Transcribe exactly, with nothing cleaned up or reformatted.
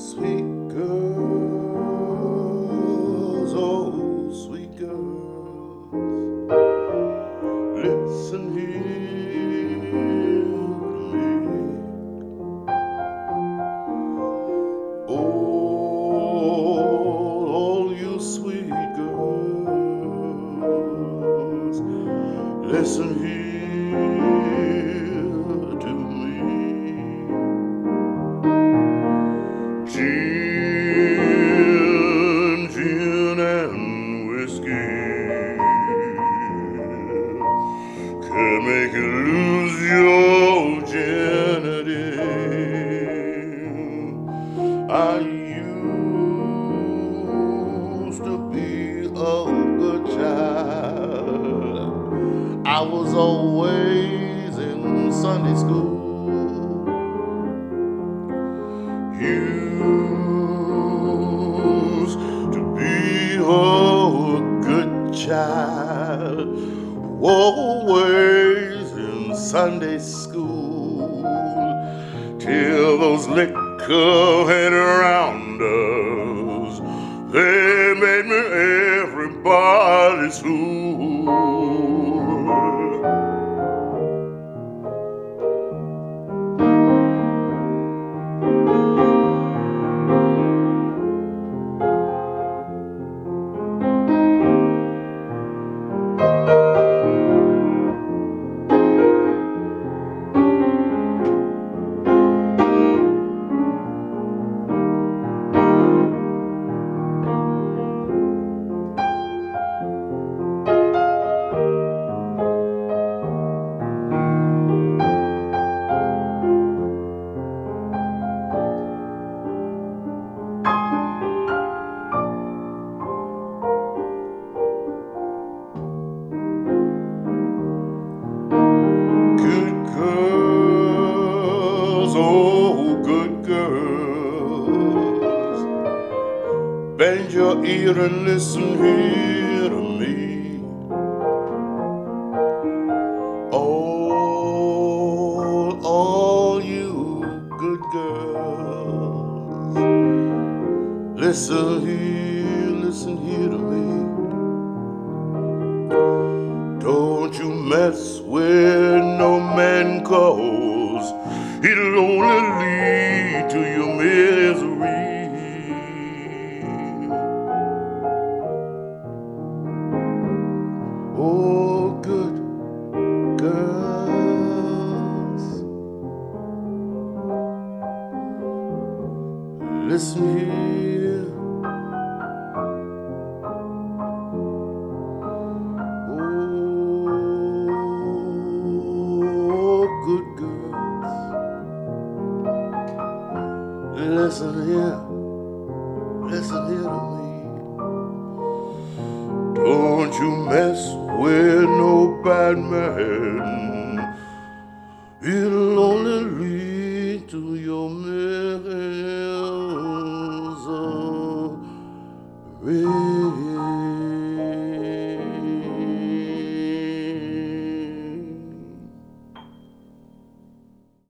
Sweet girls, oh sweet girls, listen here to me. Oh, all you sweet girls, listen here to me. Gin, gin and whiskey can make you lose your virginity. I used to be a good child. I was always in Sunday school. Used to be a good child, always in Sunday school, till those liquor head rounders, they made me everybody's fool. Oh, good girls, bend your ear and listen here to me. All, all you good girls, listen here, listen here to me. Don't you mess with no man, cause it'll only lead to your misery. Oh, good girls, listen here. Oh, good girls, listen here, listen here to me. Don't you mess with no bad man, it'll only lead